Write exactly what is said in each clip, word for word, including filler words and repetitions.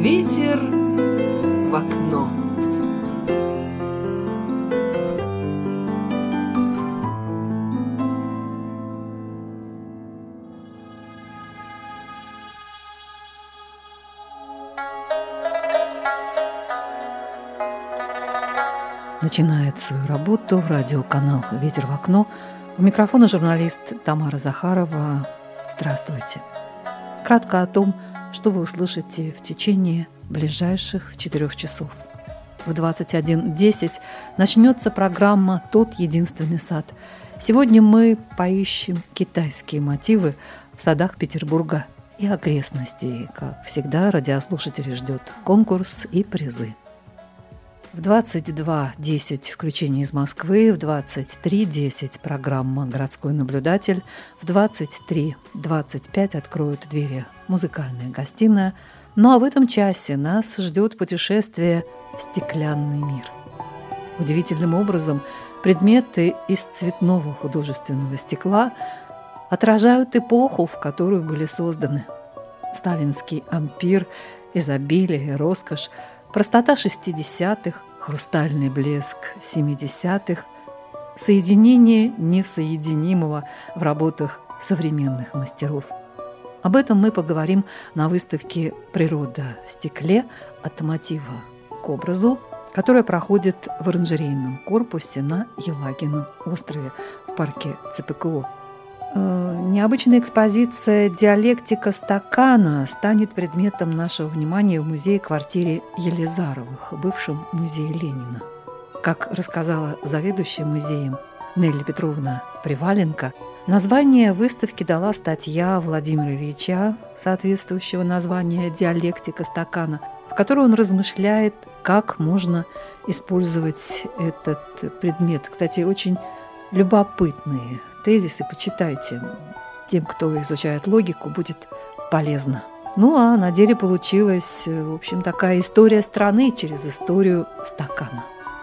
Ветер в окно. Начинает свою работу радиоканал «Ветер в окно». У микрофона журналист Тамара Захарова. Здравствуйте. Кратко о том, что вы услышите в течение ближайших четырех часов. В двадцать один десять начнется программа «Тот единственный сад». Сегодня мы поищем китайские мотивы в садах Петербурга и окрестностей. Как всегда, радиослушатели ждет конкурс и призы. В двадцать два десять включение из Москвы, в двадцать три десять программа «Городской наблюдатель», в двадцать три двадцать пять откроют двери музыкальная гостиная. Ну а в этом часе нас ждет путешествие в стеклянный мир. Удивительным образом предметы из цветного художественного стекла отражают эпоху, в которую были созданы. Сталинский ампир, изобилие, роскошь, простота шестидесятых, хрустальный блеск семидесятых, соединение несоединимого в работах современных мастеров. Об этом мы поговорим на выставке «Природа в стекле. От мотива к образу», которая проходит в оранжерейном корпусе на Елагином острове в парке ЦПКО. Необычная экспозиция «Диалектика стакана» станет предметом нашего внимания в музее-квартире Елизаровых, бывшем музее Ленина. Как рассказала заведующая музеем Нелли Петровна Приваленко, название выставки дала статья Владимира Ильича, соответствующего названия «Диалектика стакана», в которой он размышляет, как можно использовать этот предмет. Кстати, очень любопытные тезисы, почитайте. Тем, кто изучает логику, будет полезно. Ну а на деле получилась, в общем, такая история страны через историю стакана.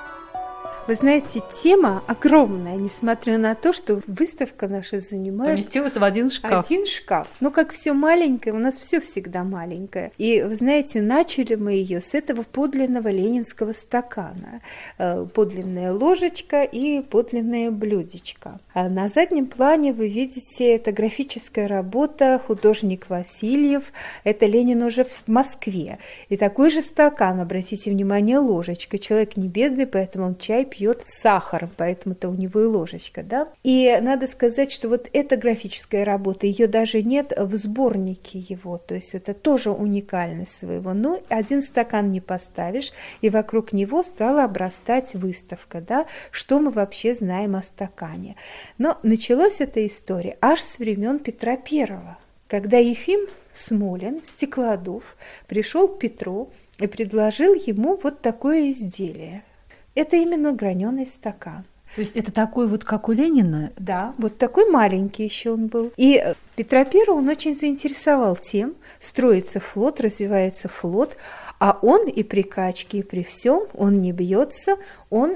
Вы знаете, тема огромная, несмотря на то, что выставка наша занимает... Поместилась в один шкаф. Один шкаф. Ну, как все маленькое, у нас все всегда маленькое. И, вы знаете, начали мы ее с этого подлинного ленинского стакана. Подлинная ложечка и подлинное блюдечко. А на заднем плане вы видите, это графическая работа, художник Васильев. Это Ленин уже в Москве. И такой же стакан, обратите внимание, ложечка. Человек не бедный, поэтому он чай пьет с сахаром, поэтому-то у него и ложечка, да. И надо сказать, что вот эта графическая работа, ее даже нет в сборнике его, то есть это тоже уникальность своего. Но один стакан не поставишь, и вокруг него стала обрастать выставка, да, что мы вообще знаем о стакане. Но началась эта история аж с времен Петра Первого, когда Ефим Смолин, стеклодув, пришел к Петру и предложил ему вот такое изделие. Это именно граненый стакан. То есть это такой вот, как у Ленина? Да, вот такой маленький еще он был. И Петра Первого он очень заинтересовал тем, строится флот, развивается флот, а он и при качке, и при всем, он не бьется, он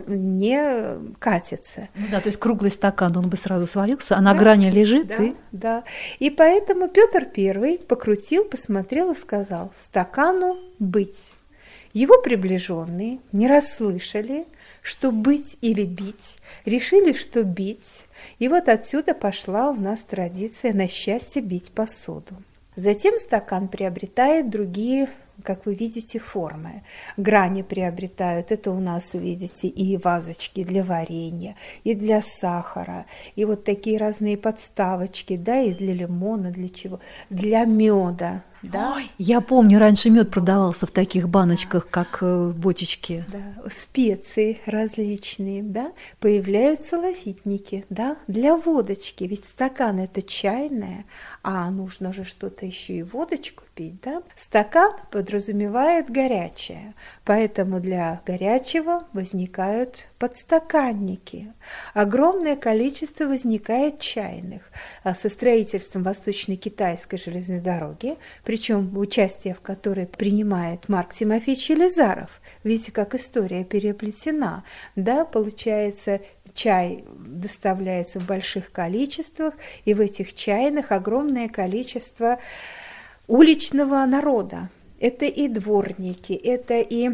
не катится. Ну да, то есть круглый стакан, он бы сразу свалился, а на да, грани лежит. Да, и... да. И поэтому Петр Первый покрутил, посмотрел и сказал: стакану быть. Его приближенные не расслышали, что быть или бить, решили, что бить. И вот отсюда пошла у нас традиция на счастье бить посуду. Затем стакан приобретает другие, как вы видите, формы. Грани приобретают. Это у нас, видите, и вазочки для варенья, и для сахара, и вот такие разные подставочки, да, и для лимона, для чего? Для меда. Да? Ой, я помню, раньше мед продавался в таких баночках, как в бочечке. Да, специи различные, да, появляются лафитники, да, для водочки, ведь стакан это чайное, а нужно же что-то еще и водочку пить, да. Стакан подразумевает горячее, поэтому для горячего возникают подстаканники. Огромное количество возникает чайных. Со строительством Восточно-Китайской железной дороги, причем участие в которой принимает Марк Тимофеевич Елизаров. Видите, как история переплетена. Да, получается, чай доставляется в больших количествах, и в этих чайных огромное количество уличного народа. это и дворники, это и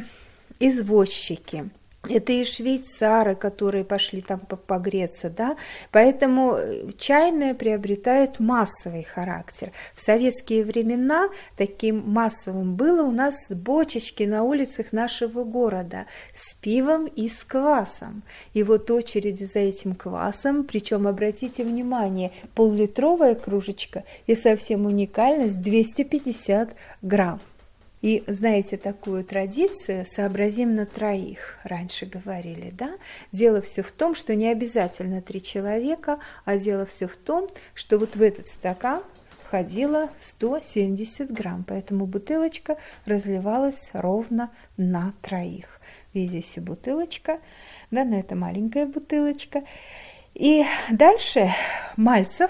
извозчики, это и швейцары, которые пошли там погреться, да, поэтому чайная приобретает массовый характер. В советские времена таким массовым было у нас бочечки на улицах нашего города с пивом и с квасом. И вот очереди за этим квасом, причем, обратите внимание, пол-литровая кружечка и совсем уникальность двести пятьдесят грамм. И знаете такую традицию «сообразим на троих», раньше говорили, да? Дело все в том, что не обязательно три человека, а дело все в том, что вот в этот стакан входило сто семьдесят грамм, поэтому бутылочка разливалась ровно на троих. Видите, бутылочка, да, но это маленькая бутылочка. И дальше Мальцев,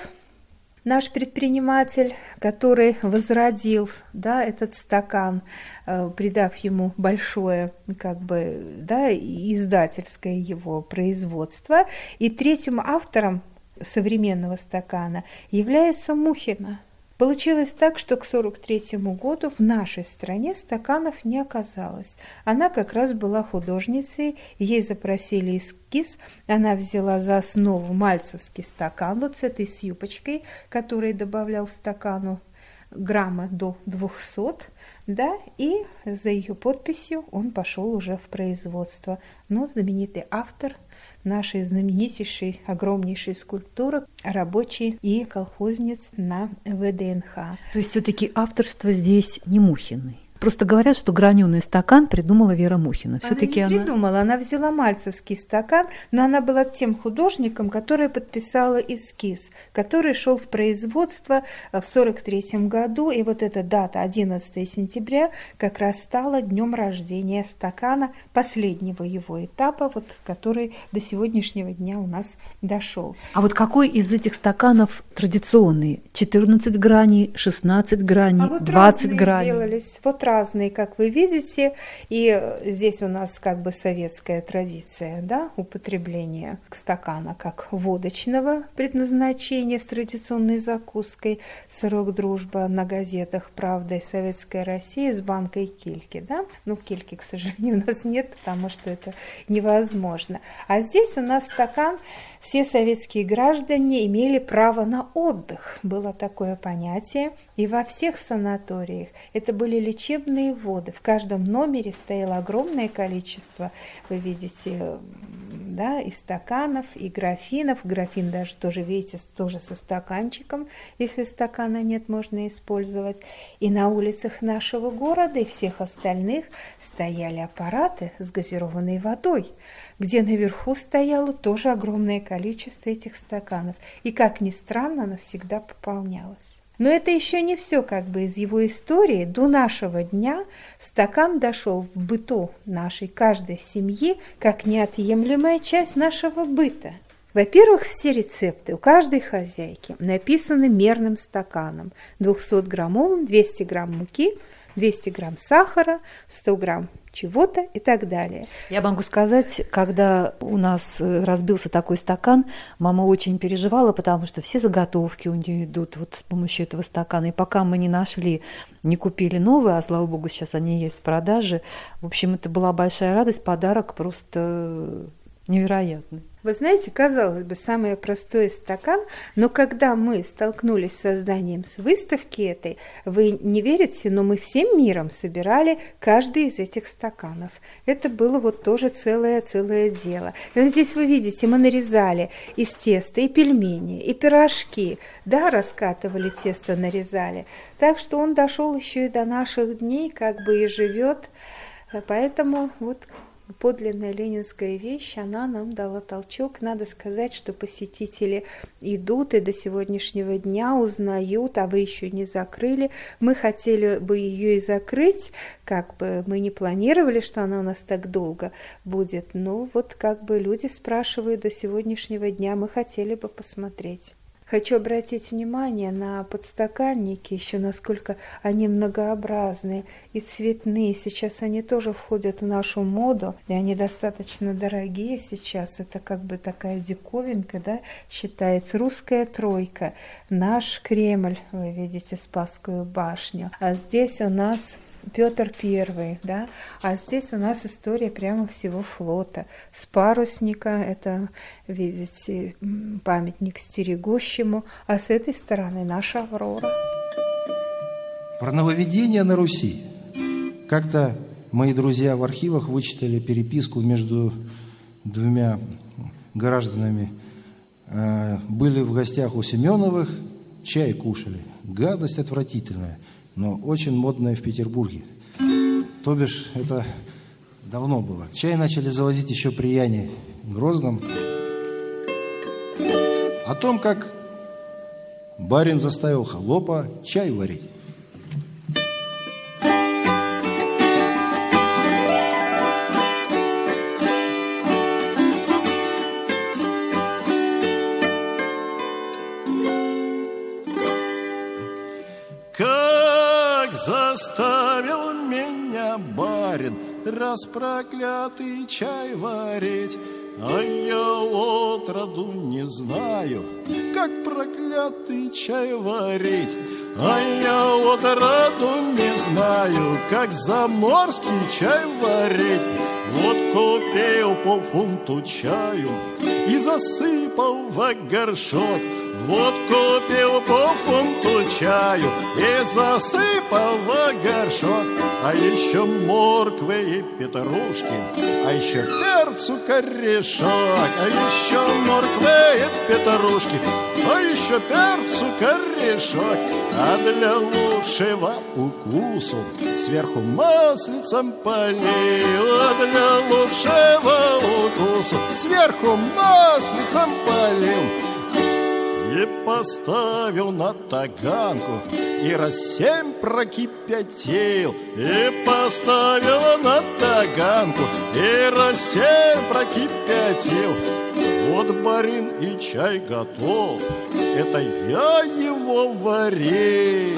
наш предприниматель, который возродил, да, этот стакан, э, придав ему большое, как бы, да, издательское его производство. И третьим автором современного стакана является Мухина. Получилось так, что к сорок третьему году в нашей стране стаканов не оказалось. Она как раз была художницей, ей запросили эскиз, она взяла за основу мальцевский стакан вот с этой с юбочкой, который добавлял стакану грамма до двухсот, да, и за ее подписью он пошел уже в производство. Но знаменитый автор нашей знаменитейшей, огромнейшей скульптуры, рабочий и колхозниц на вэ дэ эн ха. То есть все-таки авторство здесь не Мухиной. Просто говорят, что граненый стакан придумала Вера Мухина. Все-таки она не она... придумала, она взяла мальцевский стакан, но она была тем художником, который подписала эскиз, который шел в производство в сорок третьем году, и вот эта дата, одиннадцатого сентября, как раз стала днем рождения стакана, последнего его этапа, вот, который до сегодняшнего дня у нас дошел. А вот какой из этих стаканов традиционный? четырнадцать граней, шестнадцать граней, а вот двадцать граней? Делались. Вот разные, как вы видите, и здесь у нас как бы советская традиция, да, употребления стакана как водочного предназначения с традиционной закуской, сырок «Дружба» на газетах «Правда» и «Советская Россия» с банкой кильки, да, ну кильки, к сожалению, у нас нет, потому что это невозможно, а здесь у нас стакан. Все советские граждане имели право на отдых, было такое понятие, и во всех санаториях это были лечебные воды. В каждом номере стояло огромное количество, вы видите, да, и стаканов, и графинов. Графин даже тоже, видите, тоже со стаканчиком, если стакана нет, можно использовать. И на улицах нашего города и всех остальных стояли аппараты с газированной водой, где наверху стояло тоже огромное количество этих стаканов. И, как ни странно, оно всегда пополнялось. Но это еще не все как бы из его истории. До нашего дня стакан дошел в быту нашей каждой семьи как неотъемлемая часть нашего быта. Во-первых, все рецепты у каждой хозяйки написаны мерным стаканом. двухсотграммовым, двести грамм муки, двести грамм сахара, сто грамм чего-то и так далее. Я могу сказать, когда у нас разбился такой стакан, мама очень переживала, потому что все заготовки у нее идут вот с помощью этого стакана. И пока мы не нашли, не купили новые, а слава богу, сейчас они есть в продаже, в общем, это была большая радость, подарок просто невероятный. Вы знаете, казалось бы, самый простой стакан, но когда мы столкнулись с созданием с выставки этой, вы не верите, но мы всем миром собирали каждый из этих стаканов. Это было вот тоже целое-целое дело. И здесь вы видите, мы нарезали из теста и пельмени, и пирожки, да, раскатывали тесто, нарезали. Так что он дошел еще и до наших дней, как бы и живет. Поэтому вот подлинная ленинская вещь, она нам дала толчок. Надо сказать, что посетители идут и до сегодняшнего дня узнают, а вы еще не закрыли. Мы хотели бы ее и закрыть, как бы мы не планировали, что она у нас так долго будет. Но вот как бы люди спрашивают до сегодняшнего дня, мы хотели бы посмотреть. Хочу обратить внимание на подстаканники, еще насколько они многообразные и цветные. Сейчас они тоже входят в нашу моду, и они достаточно дорогие сейчас. Это как бы такая диковинка, да, считается. Русская тройка, наш Кремль, вы видите, Спасскую башню. А здесь у нас Петр Первый, да, а здесь у нас история прямо всего флота. С парусника, это, видите, памятник стерегущему, а с этой стороны наша Аврора. Про нововведения на Руси. Как-то мои друзья в архивах вычитали переписку между двумя гражданами. Были в гостях у Семеновых, чай кушали. Гадость отвратительная, но очень модная в Петербурге. То бишь, это давно было. Чай начали завозить еще при Яне Грозном. О том, как барин заставил холопа чай варить. Заставил меня барин распроклятый чай варить, а я отроду не знаю, как проклятый чай варить. А я отроду не знаю, как заморский чай варить. Вот купил по фунту чаю и засыпал в горшок. Вот купил по фунту чаю и засыпал в горшок. А еще морквы и петрушки, а еще перцу корешок. А еще морквы и петрушки, а еще перцу корешок. А для лучшего укусу сверху маслицем полил. А для лучшего укусу сверху маслицем полил. И поставил на таганку, и раз семь прокипятил. И поставил на таганку, и раз семь прокипятил. Вот барин и чай готов, это я его варил.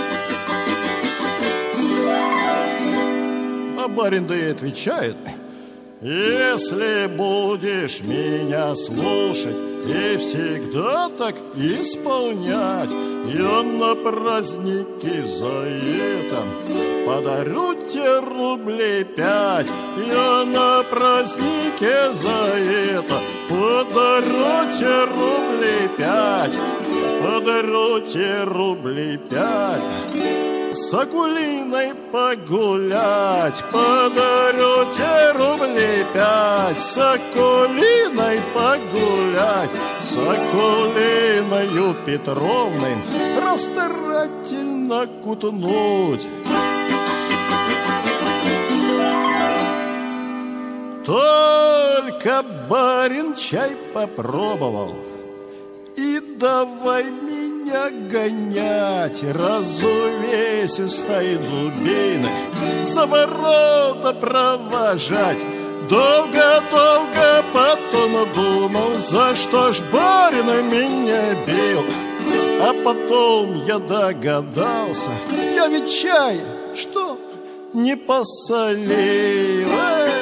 А барин да и отвечает: если будешь меня слушать и всегда так исполнять, я на праздники за это подарю тебе рублей пять. Я на празднике за это подарю тебе рублей пять. Подарю тебе рублей пять. С Акулиной погулять подарю тебе рублей пять. С Акулиной погулять, с Акулиною Петровной расстарательно кутнуть. Только барин чай попробовал, и давай меня гонять разувесистой дубиной, за ворота провожать. Долго-долго потом думал, за что ж барин меня бил. А потом я догадался, я ведь чай, что, не посолил. Эй!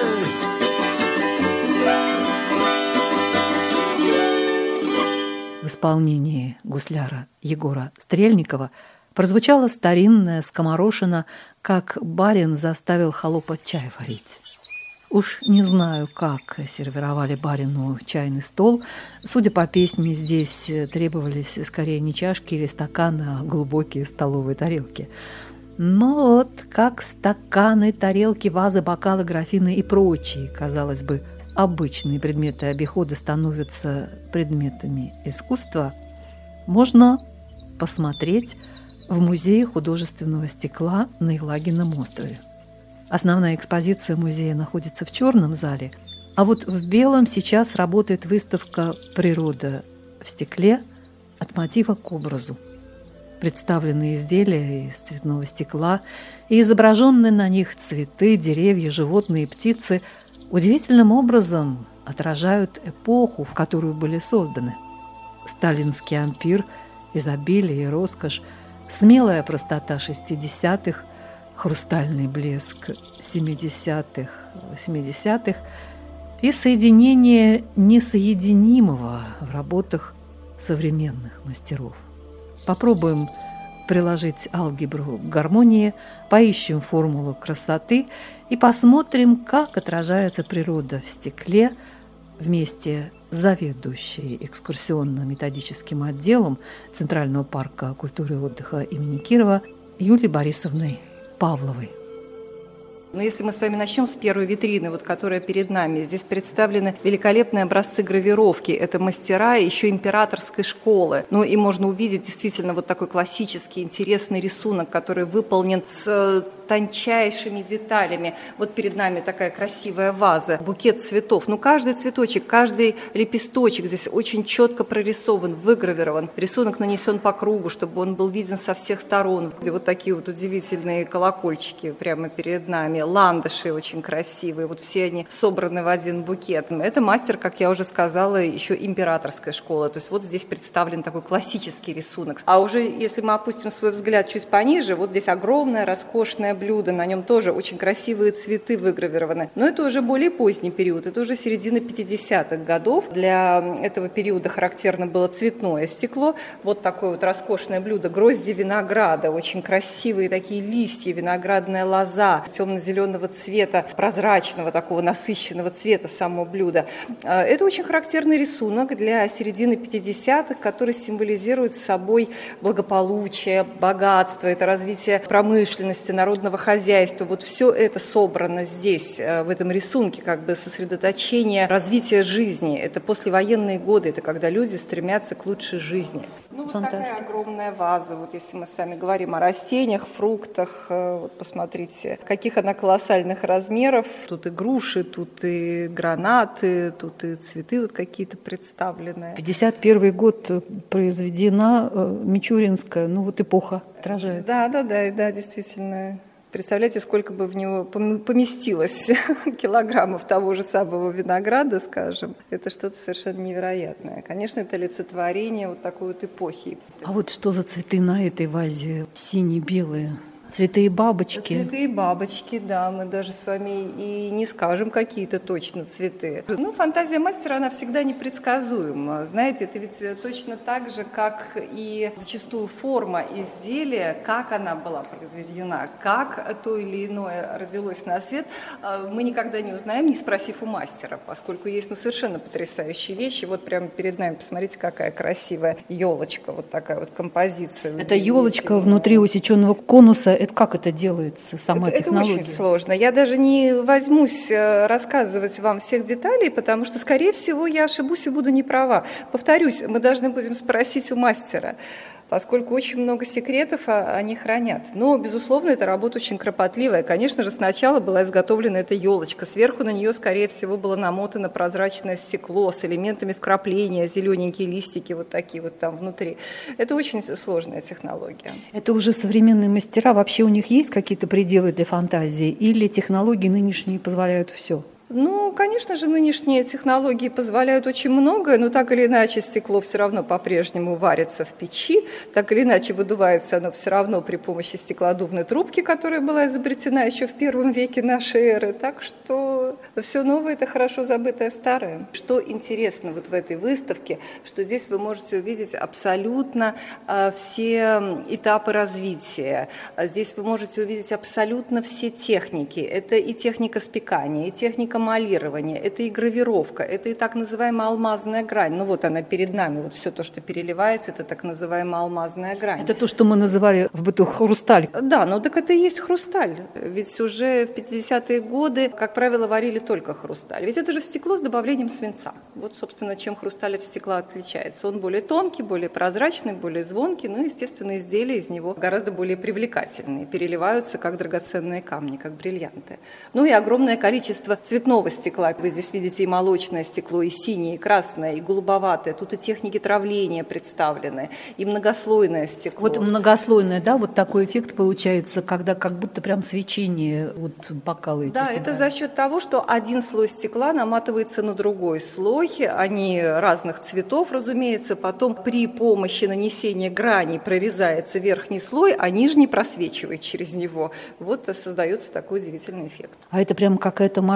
В исполнении гусляра Егора Стрельникова прозвучала старинная скоморошина, как барин заставил холопа чай варить. Уж не знаю, как сервировали барину чайный стол. Судя по песне, здесь требовались скорее не чашки или стаканы, а глубокие столовые тарелки. Но вот как стаканы, тарелки, вазы, бокалы, графины и прочие, казалось бы, обычные предметы обихода становятся предметами искусства, можно посмотреть в Музее художественного стекла на Елагином острове. Основная экспозиция музея находится в черном зале, а вот в белом сейчас работает выставка «Природа в стекле. От мотива к образу». Представлены изделия из цветного стекла и изображенные на них цветы, деревья, животные и птицы удивительным образом отражают эпоху, в которую были созданы. Сталинский ампир, изобилие и роскошь, смелая простота шестидесятых, хрустальный блеск семидесятых, восьмидесятых и соединение несоединимого в работах современных мастеров. Попробуем приложить алгебру к гармонии, поищем формулу красоты и посмотрим, как отражается природа в стекле вместе с заведующей экскурсионно-методическим отделом Центрального парка культуры и отдыха имени Кирова Юлией Борисовной Павловой. Но если мы с вами начнем с первой витрины, вот, которая перед нами, здесь представлены великолепные образцы гравировки. Это мастера еще императорской школы. Ну и можно увидеть действительно вот такой классический интересный рисунок, который выполнен с тончайшими деталями. Вот перед нами такая красивая ваза, букет цветов. Ну, каждый цветочек, каждый лепесточек здесь очень четко прорисован, выгравирован. Рисунок нанесен по кругу, чтобы он был виден со всех сторон. Вот такие вот удивительные колокольчики прямо перед нами. Ландыши очень красивые. Вот все они собраны в один букет. Это мастер, как я уже сказала, еще императорская школа. То есть вот здесь представлен такой классический рисунок. А уже если мы опустим свой взгляд чуть пониже, вот здесь огромное, роскошное блюдо, на нем тоже очень красивые цветы выгравированы. Но это уже более поздний период, это уже середина пятидесятых годов. Для этого периода характерно было цветное стекло. Вот такое вот роскошное блюдо, грозди винограда, очень красивые такие листья, виноградная лоза, темно-зеленого цвета, прозрачного такого насыщенного цвета само блюдо. Это очень характерный рисунок для середины пятидесятых, который символизирует собой благополучие, богатство, это развитие промышленности, народного хозяйства. Вот все это собрано здесь, в этом рисунке, как бы сосредоточение развития жизни. Это послевоенные годы, это когда люди стремятся к лучшей жизни. Ну, вот такая огромная ваза, вот если мы с вами говорим о растениях, фруктах, вот посмотрите, каких она колоссальных размеров. Тут и груши, тут и гранаты, тут и цветы вот какие-то представлены. пятьдесят первый год произведена Мичуринская, ну вот эпоха отражается. Да, да, да, да, действительно. Представляете, сколько бы в него поместилось килограммов того же самого винограда, скажем. Это что-то совершенно невероятное. Конечно, это олицетворение вот такой вот эпохи. А вот что за цветы на этой вазе? Сине-белые. Цветы и бабочки. Цветы и бабочки, да, мы даже с вами и не скажем какие-то точно цветы. Ну, фантазия мастера, она всегда непредсказуема. Знаете, это ведь точно так же, как и зачастую форма изделия, как она была произведена, как то или иное родилось на свет, мы никогда не узнаем, не спросив у мастера, поскольку есть ну, совершенно потрясающие вещи. Вот прямо перед нами, посмотрите, какая красивая елочка, вот такая вот композиция. Это елочка внутри усеченного конуса. Это как это делается, сама это, технология? Это очень сложно. Я даже не возьмусь рассказывать вам всех деталей, потому что, скорее всего, я ошибусь и буду не права. Повторюсь, мы должны будем спросить у мастера, поскольку очень много секретов они хранят. Но, безусловно, эта работа очень кропотливая. Конечно же, сначала была изготовлена эта елочка. Сверху на нее, скорее всего, было намотано прозрачное стекло с элементами вкрапления, зелененькие листики вот такие вот там внутри. Это очень сложная технология. Это уже современные мастера. Вообще у них есть какие-то пределы для фантазии? Или технологии нынешние позволяют все? Ну, конечно же, нынешние технологии позволяют очень многое, но так или иначе стекло все равно по-прежнему варится в печи, так или иначе выдувается оно все равно при помощи стеклодувной трубки, которая была изобретена еще в первом веке нашей эры. Так что все новое – это хорошо забытое старое. Что интересно вот в этой выставке, что здесь вы можете увидеть абсолютно э, все этапы развития. Здесь вы можете увидеть абсолютно все техники. Это и техника спекания, и техника молирование, это и гравировка, это и так называемая алмазная грань. Ну вот она перед нами, вот все то, что переливается, это так называемая алмазная грань. Это то, что мы называли в быту хрусталь. Да, ну так это и есть хрусталь. Ведь уже в пятидесятые годы, как правило, варили только хрусталь. Ведь это же стекло с добавлением свинца. Вот, собственно, чем хрусталь от стекла отличается. Он более тонкий, более прозрачный, более звонкий, ну, естественно, изделия из него гораздо более привлекательные, переливаются как драгоценные камни, как бриллианты. Ну и огромное количество цветных стекла. Вы здесь видите и молочное стекло, и синее, и красное, и голубоватое. Тут и техники травления представлены, и многослойное стекло. Вот многослойное, да, вот такой эффект получается, когда как будто прям свечение вот бокалы. Да, это за счет того, что один слой стекла наматывается на другой слой. Они разных цветов, разумеется. Потом при помощи нанесения граней прорезается верхний слой, а нижний просвечивает через него. Вот создается такой удивительный эффект. А это прям какая-то морская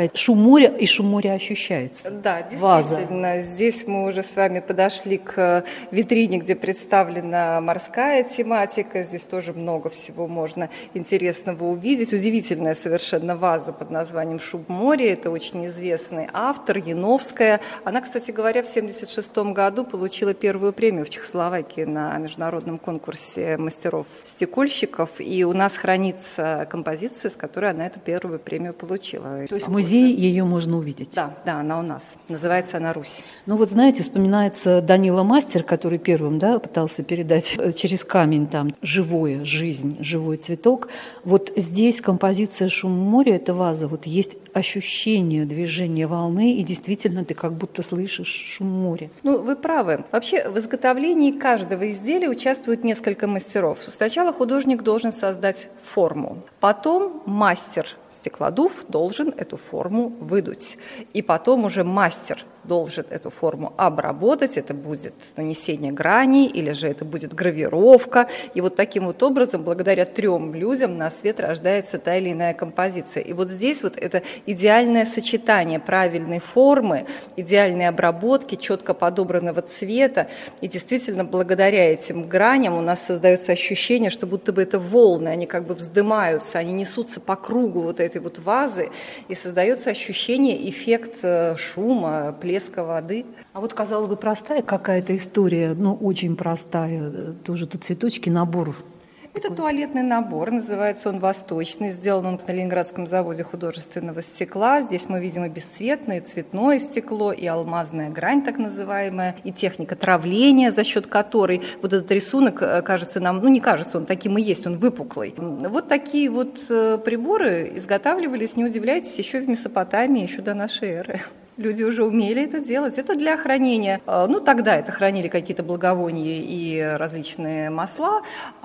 сказать, шум моря, и шум моря ощущается. Да, действительно. Ваза. Здесь мы уже с вами подошли к витрине, где представлена морская тематика. Здесь тоже много всего можно интересного увидеть. Удивительная совершенно ваза под названием «Шум моря». Это очень известный автор, Яновская. Она, кстати говоря, в семьдесят шестом году получила первую премию в Чехословакии на международном конкурсе мастеров-стекольщиков. И у нас хранится композиция, с которой она эту первую премию получила. То есть в музее ее можно увидеть? Да, да, она у нас. Называется она «Русь». Ну вот знаете, вспоминается Данила Мастер, который первым, да, пытался передать через камень там живое, жизнь, живой цветок. Вот здесь композиция «Шум моря», эта ваза, вот есть ощущение движения волны, и действительно ты как будто слышишь шум моря. Ну, вы правы. Вообще в изготовлении каждого изделия участвует несколько мастеров. Сначала художник должен создать форму, потом мастер стеклодув должен эту форму выдуть. И потом уже мастер должен эту форму обработать. Это будет нанесение граней или же это будет гравировка. И вот таким вот образом, благодаря трем людям, на свет рождается та или иная композиция. И вот здесь вот это идеальное сочетание правильной формы, идеальной обработки, четко подобранного цвета. И действительно, благодаря этим граням у нас создается ощущение, что будто бы это волны, они как бы вздымаются, они несутся по кругу вот этой вот вазы, и создается ощущение, эффект шума, плеска воды. А вот, казалось бы, простая какая-то история, ну, очень простая, тоже тут цветочки, набор. Это туалетный набор, называется он «Восточный», сделан он на Ленинградском заводе художественного стекла. Здесь мы видим и бесцветное, и цветное стекло, и алмазная грань, так называемая, и техника травления, за счет которой вот этот рисунок кажется нам, ну не кажется, он таким и есть, он выпуклый. Вот такие вот приборы изготавливались, не удивляйтесь, еще в Месопотамии, еще до нашей эры. Люди уже умели это делать. Это для хранения. Ну, тогда это хранили какие-то благовония и различные масла,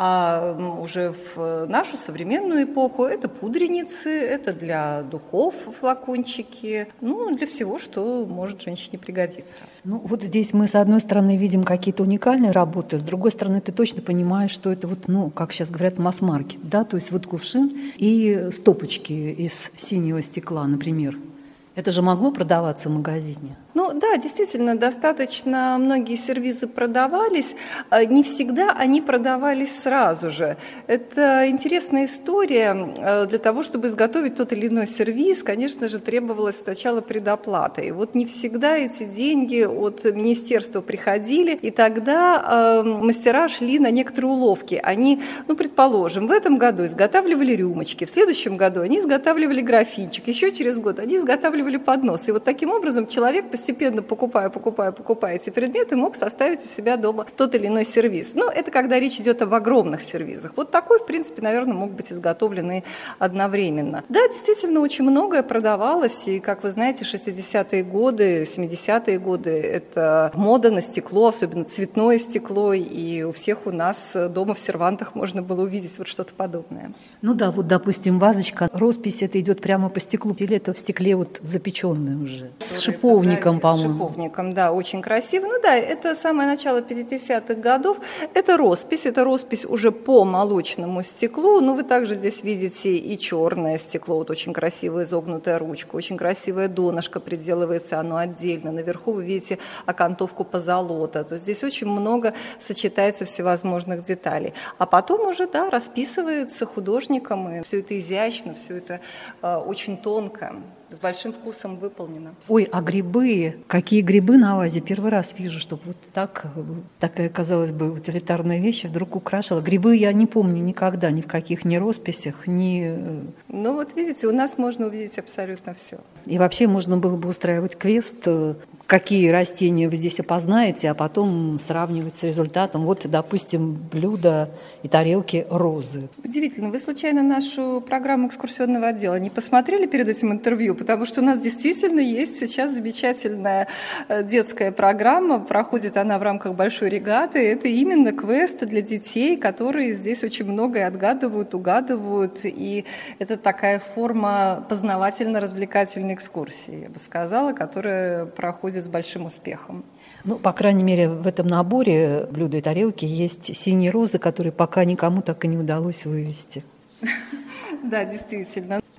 а уже в нашу современную эпоху это пудреницы, это для духов флакончики, ну, для всего, что может женщине пригодиться. Ну, вот здесь мы, с одной стороны, видим какие-то уникальные работы, с другой стороны, ты точно понимаешь, что это вот, ну, как сейчас говорят, масс-маркет, да, то есть вот кувшин и стопочки из синего стекла, например. Это же могло продаваться в магазине? Ну да, действительно, достаточно многие сервизы продавались. Не всегда они продавались сразу же. Это интересная история. Для того, чтобы изготовить тот или иной сервиз, конечно же, требовалась сначала предоплата. И вот не всегда эти деньги от министерства приходили, и тогда мастера шли на некоторые уловки. Они, ну, предположим, в этом году изготавливали рюмочки, в следующем году они изготавливали графинчик, еще через год они изготавливали поднос. И вот таким образом человек, постепенно покупая, покупая, покупая эти предметы, мог составить у себя дома тот или иной сервиз. Но это когда речь идет об огромных сервизах. Вот такой, в принципе, наверное, мог быть изготовлен и одновременно. Да, действительно, очень многое продавалось. И, как вы знаете, шестидесятые годы, семидесятые годы – это мода на стекло, особенно цветное стекло. И у всех у нас дома в сервантах можно было увидеть вот что-то подобное. Ну да, вот, допустим, вазочка, роспись это идет прямо по стеклу, или это в стекле вот запеченное уже, с шиповником, по-моему. С шиповником, да, очень красиво. Ну да, это самое начало пятидесятых годов. Это роспись, это роспись уже по молочному стеклу. Но вы также здесь видите и черное стекло, вот очень красивая изогнутая ручка, очень красивое донышко, приделывается оно отдельно. Наверху вы видите окантовку позолота. То есть здесь очень много сочетается всевозможных деталей. А потом уже, да, расписывается художником, и все это изящно, все это э, очень тонко. С большим вкусом выполнено. Ой, а грибы? Какие грибы на вазе? Первый раз вижу, чтобы вот так, такая, казалось бы, утилитарная вещь вдруг украшала. Грибы я не помню никогда, ни в каких ни росписях, ни... Ну вот видите, у нас можно увидеть абсолютно все. И вообще можно было бы устраивать квест, какие растения вы здесь опознаете, а потом сравнивать с результатом. Вот, допустим, блюда и тарелки розы. Удивительно. Вы случайно нашу программу экскурсионного отдела не посмотрели перед этим интервью? Потому что у нас действительно есть сейчас замечательная детская программа. Проходит она в рамках большой регаты. Это именно квесты для детей, которые здесь очень многое отгадывают, угадывают. И это такая форма познавательно-развлекательной экскурсии, я бы сказала, которая проходит с большим успехом. Ну, по крайней мере, в этом наборе блюда и тарелки есть синие розы, которые пока никому так и не удалось вывести. Да, действительно.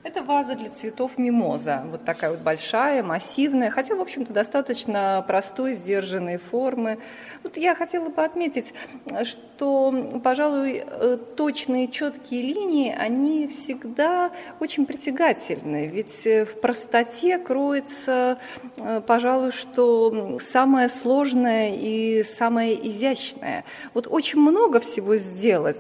Это ваза для цветов мимоза, вот такая вот большая, массивная, хотя, в общем-то, достаточно простой, сдержанной формы. Вот я хотела бы отметить, что, пожалуй, точные, четкие линии, они всегда очень притягательны, ведь в простоте кроется, пожалуй, что самое сложное и самое изящное. Вот очень много всего сделать,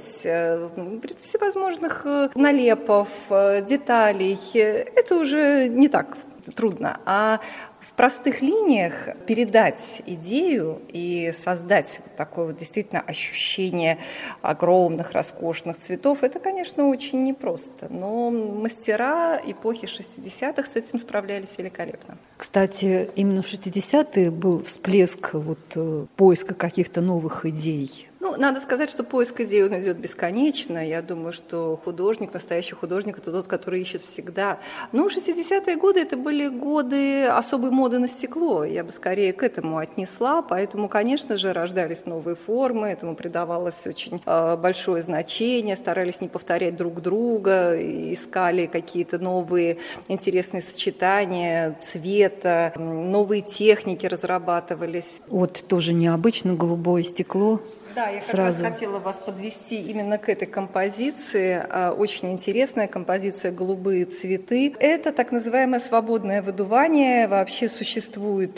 всевозможных налепов, деталей, это уже не так трудно. А в простых линиях передать идею и создать вот такое вот действительно ощущение огромных, роскошных цветов, это, конечно, очень непросто. Но мастера эпохи шестидесятых с этим справлялись великолепно. Кстати, именно в шестидесятые был всплеск вот, поиска каких-то новых идей. Ну, надо сказать, что поиск идей, он идет бесконечно. Я думаю, что художник, настоящий художник, это тот, который ищет всегда. Но шестидесятые годы – это были годы особой моды на стекло. Я бы скорее к этому отнесла. Поэтому, конечно же, рождались новые формы, этому придавалось очень э, большое значение, старались не повторять друг друга, искали какие-то новые интересные сочетания цвета, новые техники разрабатывались. Вот тоже необычно голубое стекло. Да, я как Сразу. раз хотела вас подвести именно к этой композиции. Очень интересная композиция «Голубые цветы». Это так называемое свободное выдувание. Вообще существует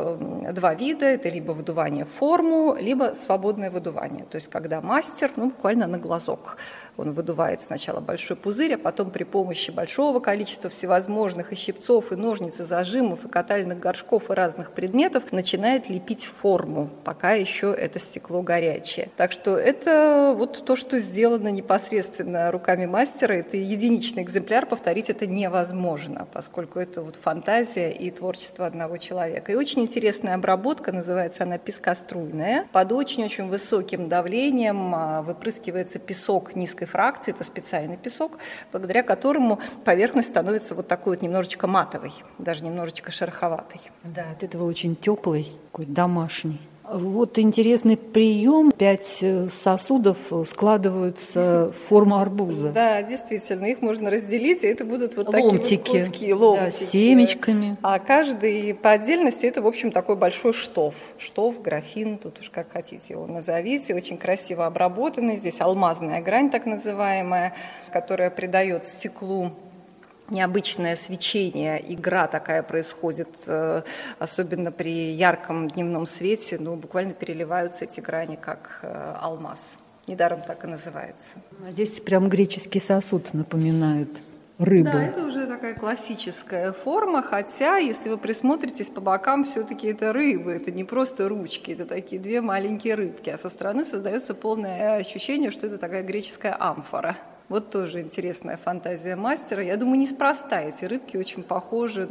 два вида. Это либо выдувание в форму, либо свободное выдувание. То есть когда мастер, ну, буквально на глазок, он выдувает сначала большой пузырь, а потом при помощи большого количества всевозможных и щипцов, и ножниц, и зажимов, и катальных горшков, и разных предметов начинает лепить форму, пока еще это стекло горячее. Так что это вот то, что сделано непосредственно руками мастера. Это единичный экземпляр, повторить это невозможно, поскольку это вот фантазия и творчество одного человека. И очень интересная обработка, называется она пескоструйная. Под очень-очень высоким давлением выпрыскивается песок низкой фракции, это специальный песок, благодаря которому поверхность становится вот такой вот немножечко матовой, даже немножечко шероховатой. Да, от этого очень теплый, такой домашний. Вот интересный прием. Пять сосудов складываются в форму арбуза. Да, действительно, их можно разделить, и это будут вот ломтики, такие вот куски, ломтики. Да, с семечками. А каждый по отдельности это, в общем, такой большой штоф. Штоф, графин, тут уж как хотите его назовите. Очень красиво обработанный. Здесь алмазная грань, так называемая, которая придает стеклу необычное свечение, игра такая происходит, особенно при ярком дневном свете, ну, буквально переливаются эти грани, как алмаз. Недаром так и называется. Здесь прям греческий сосуд напоминает рыбу. Да, это уже такая классическая форма, хотя, если вы присмотритесь по бокам, все-таки это рыбы, это не просто ручки, это такие две маленькие рыбки, а со стороны создается полное ощущение, что это такая греческая амфора. Вот тоже интересная фантазия мастера. Я думаю, неспроста эти рыбки очень похожи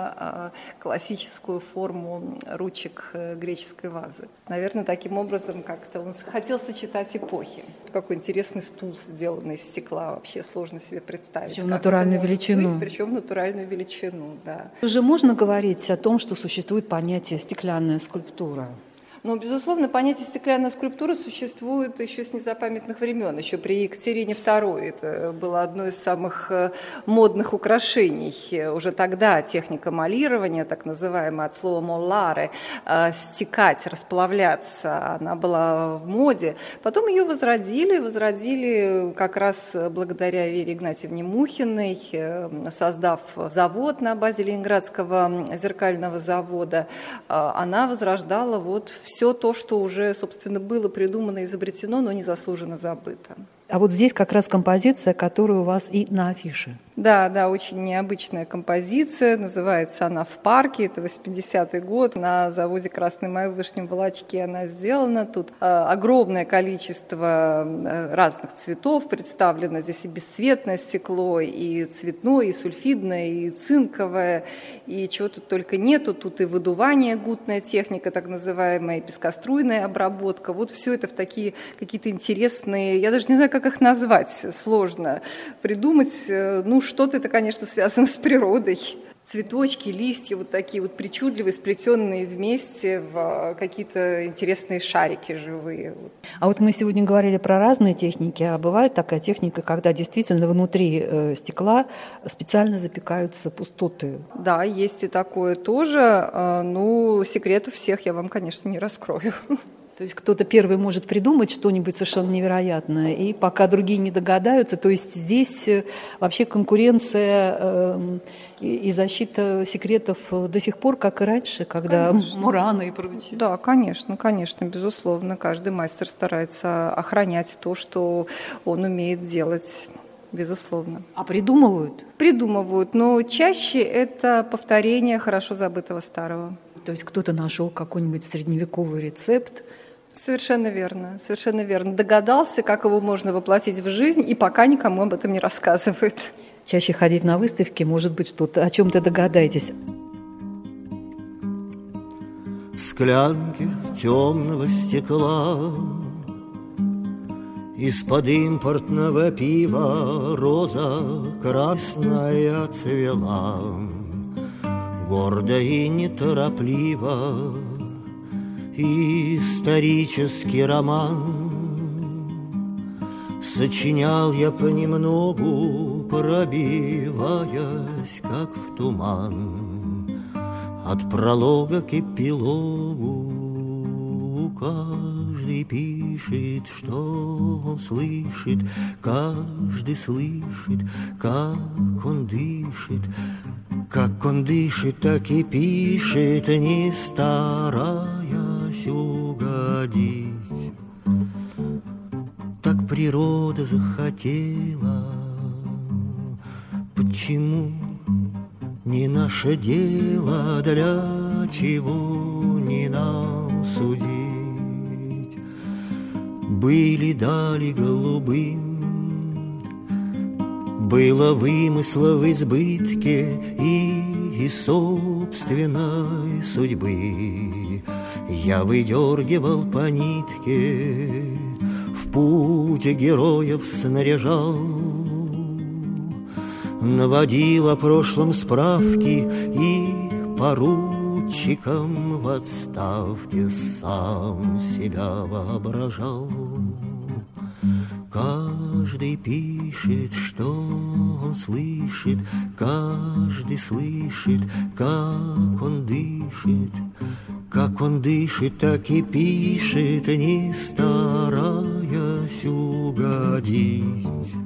на классическую форму ручек греческой вазы. Наверное, таким образом как-то он хотел сочетать эпохи. Какой интересный стул, сделанный из стекла, вообще сложно себе представить. Причем натуральную величину. Быть, причем натуральную величину, да. Уже можно говорить о том, что существует понятие «стеклянная скульптура»? Но, безусловно, понятие стеклянной скульптуры существует еще с незапамятных времен, еще при Екатерине второй. Это было одно из самых модных украшений. Уже тогда техника молирования, так называемая от слова «молларе», стекать, расплавляться, она была в моде. Потом ее возродили, возродили как раз благодаря Вере Игнатьевне Мухиной, создав завод на базе Ленинградского зеркального завода. Она возрождала вот все то, что уже, собственно, было придумано, изобретено, но незаслуженно забыто. А вот здесь как раз композиция, которая у вас и на афише. Да, да, очень необычная композиция. Называется она «В парке». Это восьмидесятый год. На заводе «Красный май» в Вышнем Волочке она сделана. Тут э, огромное количество э, разных цветов представлено. Здесь и бесцветное стекло, и цветное, и сульфидное, и цинковое, и чего тут только нету. Тут и выдувание, гутная техника, так называемая, и пескоструйная обработка. Вот все это в такие какие-то интересные, я даже не знаю, как их назвать, сложно придумать. Ну, что-то это, конечно, связано с природой. цветочки, листья вот такие вот причудливые, сплетенные вместе в какие-то интересные шарики живые. А вот мы сегодня говорили про разные техники, а бывает такая техника, когда действительно внутри э, стекла специально запекаются пустоты. Да, есть и такое тоже. Ну, секретов всех я вам, конечно, не раскрою. То есть кто-то первый может придумать что-нибудь совершенно невероятное, и пока другие не догадаются, то есть здесь вообще конкуренция э, и защита секретов до сих пор, как и раньше, когда конечно. Мурана и прочее. Да, конечно, конечно, безусловно. Каждый мастер старается охранять то, что он умеет делать. Безусловно. А придумывают? Придумывают, но чаще это повторение хорошо забытого старого. То есть кто-то нашел какой-нибудь средневековый рецепт. Совершенно верно, совершенно верно. Догадался, как его можно воплотить в жизнь, и пока никому об этом не рассказывает. Чаще ходить на выставки, может быть, что-то, о чем-то догадаетесь. В склянке темного стекла из-под импортного пива роза красная цвела. Гордо и неторопливо исторический роман сочинял я понемногу, пробиваясь, как в туман, от пролога к эпилогу. Каждый пишет, что он слышит, каждый слышит, как он дышит. Как он дышит, так и пишет, не стараясь угодить. Так природа захотела. Почему не наше дело, для чего не нам судить? Были дали голубым, было вымысла в избытке и, и собственной судьбы. Я выдергивал по нитке, в путь героев снаряжал, наводил о прошлом справки и поручиком в отставке сам себя воображал. Каждый пишет, что он слышит, каждый слышит, как он дышит. Как он дышит, так и пишет, не стараясь угодить.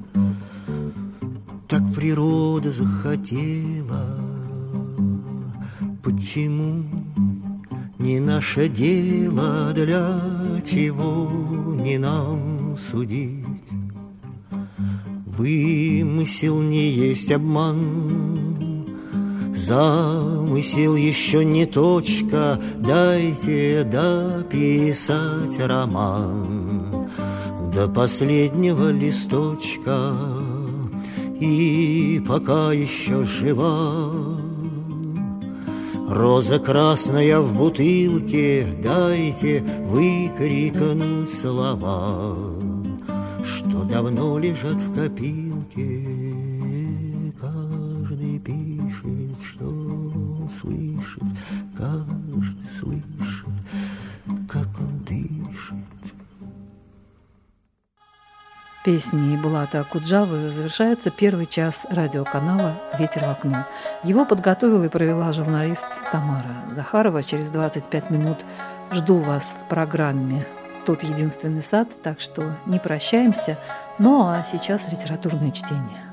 Так природа захотела. Почему не наше дело, для чего не нам судить? Вымысел не есть обман, замысел еще не точка. Дайте дописать роман до последнего листочка. И пока еще жива роза красная в бутылке, дайте выкрикнуть слова, что давно лежат в копилке. Каждый пишет, что он слышит, каждый слышит, как он дышит. Песней Булата Акуджавы завершается первый час радиоканала «Ветер в окно». Его подготовила и провела журналист Тамара Захарова. Через двадцать пять минут жду вас в программе «Тот единственный сад», так что не прощаемся. Ну а сейчас литературное чтение.